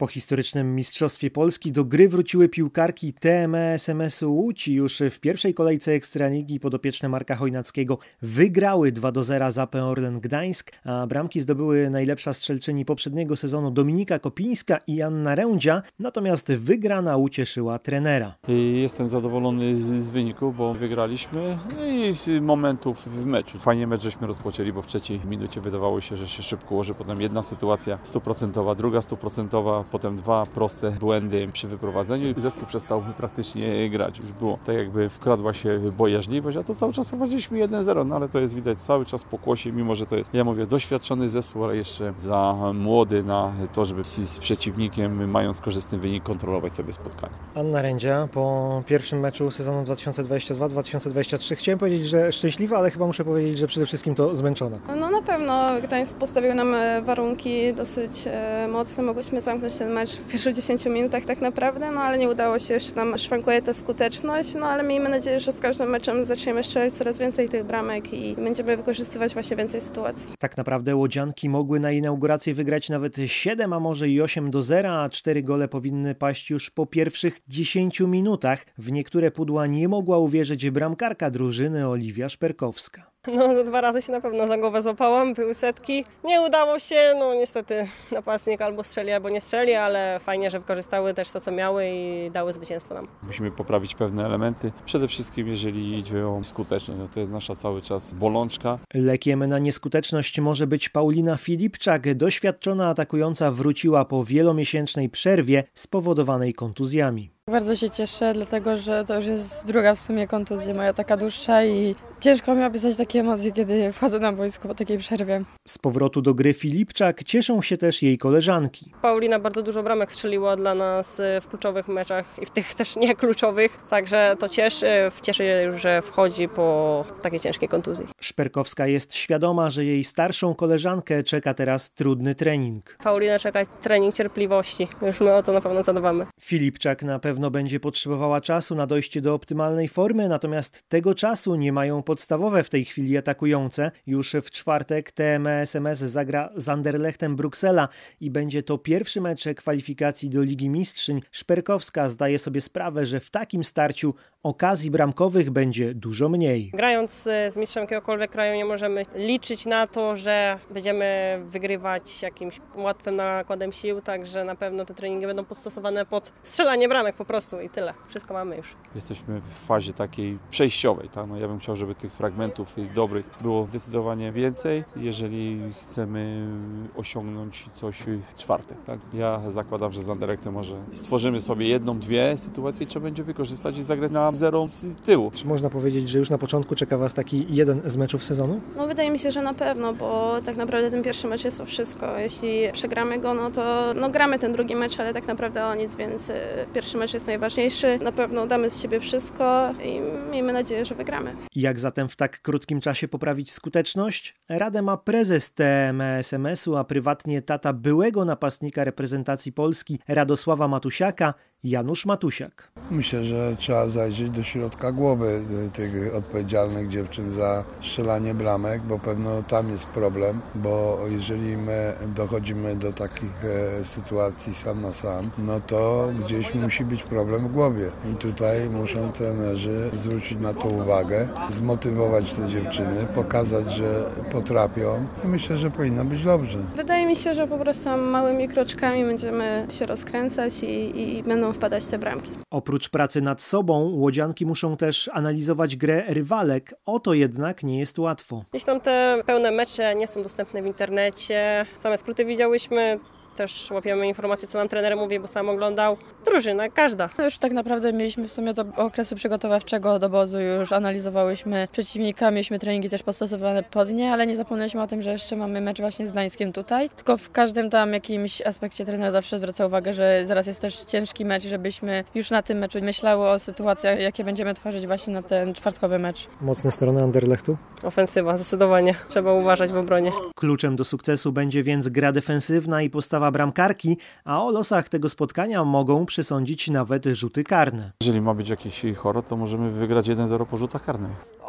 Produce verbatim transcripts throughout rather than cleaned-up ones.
Po historycznym Mistrzostwie Polski do gry wróciły piłkarki T M E S M S Łódź. Już w pierwszej kolejce Ekstraligi podopieczne Marka Chojnackiego wygrały dwa do zera z A P Orlen Gdańsk, a bramki zdobyły najlepsza strzelczyni poprzedniego sezonu Dominika Kopińska i Anna Rędzia, natomiast wygrana ucieszyła trenera. Jestem zadowolony z wyniku, bo wygraliśmy i z momentów w meczu. Fajnie mecz żeśmy rozpoczęli, bo w trzeciej minucie wydawało się, że się szybko ułoży, potem jedna sytuacja stuprocentowa, druga stuprocentowa, potem dwa proste błędy przy wyprowadzeniu i zespół przestał praktycznie grać. Już było tak, jakby wkradła się bojaźliwość, a to cały czas prowadziliśmy jeden zero, no ale to jest widać cały czas pokłosie, mimo że to jest, ja mówię, doświadczony zespół, ale jeszcze za młody na to, żeby z, z przeciwnikiem, mając korzystny wynik, kontrolować sobie spotkanie. Anna Rędzia po pierwszym meczu sezonu dwa tysiące dwudziestego drugiego dwa tysiące dwudziestego trzeciego chciałem powiedzieć, że szczęśliwa, ale chyba muszę powiedzieć, że przede wszystkim to zmęczona. No na pewno Gdańsk postawił nam warunki dosyć mocne, mogłyśmy zamknąć ten mecz w pierwszych dziesięciu minutach tak naprawdę, no ale nie udało się, jeszcze nam szwankuje ta skuteczność, no ale miejmy nadzieję, że z każdym meczem zaczniemy strzelać coraz więcej tych bramek i będziemy wykorzystywać właśnie więcej sytuacji. Tak naprawdę łodzianki mogły na inaugurację wygrać nawet siedem, a może i osiem do zera, a cztery gole powinny paść już po pierwszych dziesięciu minutach. W niektóre pudła nie mogła uwierzyć bramkarka drużyny Oliwia Szperkowska. No, dwa razy się na pewno za głowę złapałam, były setki. Nie udało się, no niestety napastnik albo strzeli, albo nie strzeli, ale fajnie, że wykorzystały też to, co miały i dały zwycięstwo nam. Musimy poprawić pewne elementy. Przede wszystkim, jeżeli idzie o skuteczność, no to jest nasza cały czas bolączka. Lekiem na nieskuteczność może być Paulina Filipczak. Doświadczona atakująca wróciła po wielomiesięcznej przerwie spowodowanej kontuzjami. Bardzo się cieszę, dlatego że to już jest druga w sumie kontuzja moja, taka dłuższa i ciężko mi opisać takie emocje, kiedy wchodzę na boisko po takiej przerwie. Z powrotu do gry Filipczak cieszą się też jej koleżanki. Paulina bardzo dużo bramek strzeliła dla nas w kluczowych meczach i w tych też nie kluczowych, także to cieszy, cieszy już, że wchodzi po takiej ciężkiej kontuzji. Szperkowska jest świadoma, że jej starszą koleżankę czeka teraz trudny trening. Paulina czeka trening cierpliwości, już my o to na pewno zadbamy. Filipczak na pewno będzie potrzebowała czasu na dojście do optymalnej formy, natomiast tego czasu nie mają podstawowe w tej chwili atakujące. Już w czwartek T M E S M S zagra z Anderlechtem Bruksela i będzie to pierwszy mecz kwalifikacji do Ligi Mistrzyń. Szperkowska zdaje sobie sprawę, że w takim starciu okazji bramkowych będzie dużo mniej. Grając z mistrzem jakiegokolwiek kraju nie możemy liczyć na to, że będziemy wygrywać jakimś łatwym nakładem sił, także na pewno te treningi będą postosowane pod strzelanie bramek po prostu i tyle. Wszystko mamy już. Jesteśmy w fazie takiej przejściowej. Tak? No ja bym chciał, żeby tych fragmentów dobrych było zdecydowanie więcej, jeżeli chcemy osiągnąć coś w czwartek. Tak? Ja zakładam, że z Anderlechtem może stworzymy sobie jedną, dwie sytuacje i trzeba będzie wykorzystać i zagrać na zero z tyłu. Czy można powiedzieć, że już na początku czeka Was taki jeden z meczów sezonu? No wydaje mi się, że na pewno, bo tak naprawdę ten pierwszy mecz jest o wszystko. Jeśli przegramy go, no to no gramy ten drugi mecz, ale tak naprawdę o nic, więc pierwszy mecz jest najważniejszy. Na pewno damy z siebie wszystko i miejmy nadzieję, że wygramy. Jak zatem w tak krótkim czasie poprawić skuteczność? Radę ma prezes T M E S M S-u, a prywatnie tata byłego napastnika reprezentacji Polski Radosława Matusiaka, Janusz Matusiak. Myślę, że trzeba zajrzeć do środka głowy tych odpowiedzialnych dziewczyn za strzelanie bramek, bo pewno tam jest problem, bo jeżeli my dochodzimy do takich sytuacji sam na sam, no to gdzieś musi być problem w głowie. I tutaj muszą trenerzy zwrócić na to uwagę, zmotywować te dziewczyny, pokazać, że potrafią i myślę, że powinno być dobrze. Wydaje mi się, że po prostu małymi kroczkami będziemy się rozkręcać i, i będą wpadać te bramki. Oprócz pracy nad sobą, łodzianki muszą też analizować grę rywalek. O to jednak nie jest łatwo. Gdzieś tam te pełne mecze nie są dostępne w internecie. Same skróty widziałyśmy. Też łapiemy informacje, co nam trener mówi, bo sam oglądał. Drużyna, każda. No już tak naprawdę mieliśmy w sumie do okresu przygotowawczego do obozu, już analizowałyśmy przeciwnika, mieliśmy treningi też postosowane pod nie, ale nie zapomnieliśmy o tym, że jeszcze mamy mecz właśnie z Gdańskiem tutaj. Tylko w każdym tam jakimś aspekcie trener zawsze zwraca uwagę, że zaraz jest też ciężki mecz, żebyśmy już na tym meczu myślały o sytuacjach, jakie będziemy tworzyć właśnie na ten czwartkowy mecz. Mocne strony Anderlechtu? Ofensywa, zdecydowanie. Trzeba uważać w obronie. Kluczem do sukcesu będzie więc gra defensywna i postawa bramkarki, a o losach tego spotkania mogą przesądzić nawet rzuty karne. Jeżeli ma być jakiś horror, to możemy wygrać jeden zero po rzutach karnych.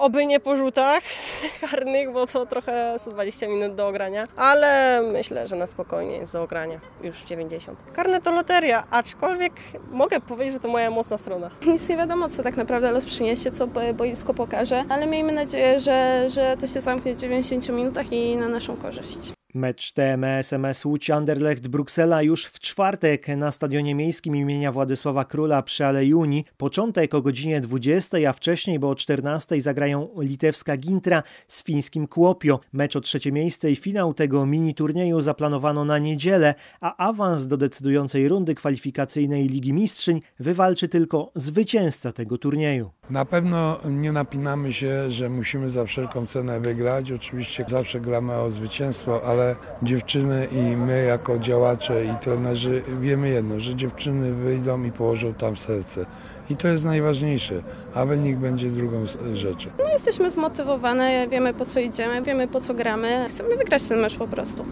Oby nie po rzutach karnych, bo to trochę sto dwadzieścia minut do ogrania, ale myślę, że na spokojnie jest do ogrania już dziewięćdziesiąt. Karne to loteria, aczkolwiek mogę powiedzieć, że to moja mocna strona. Nic nie wiadomo, co tak naprawdę los przyniesie, co boisko pokaże, ale miejmy nadzieję, że, że to się zamknie w dziewięćdziesięciu minutach i na naszą korzyść. Mecz T M S M S Łódź Anderlecht Bruksela już w czwartek na Stadionie Miejskim imienia Władysława Króla przy Alei Unii. Początek o godzinie dwudziestej, a wcześniej, bo o czternastej zagrają litewska Gintra z fińskim Kuopio. Mecz o trzecie miejsce i finał tego mini turnieju zaplanowano na niedzielę, a awans do decydującej rundy kwalifikacyjnej Ligi Mistrzyń wywalczy tylko zwycięzca tego turnieju. Na pewno nie napinamy się, że musimy za wszelką cenę wygrać. Oczywiście zawsze gramy o zwycięstwo, ale dziewczyny i my jako działacze i trenerzy wiemy jedno, że dziewczyny wyjdą i położą tam serce. I to jest najważniejsze, a wynik będzie drugą rzeczą. No, jesteśmy zmotywowane, wiemy po co idziemy, wiemy po co gramy. Chcemy wygrać ten mecz po prostu.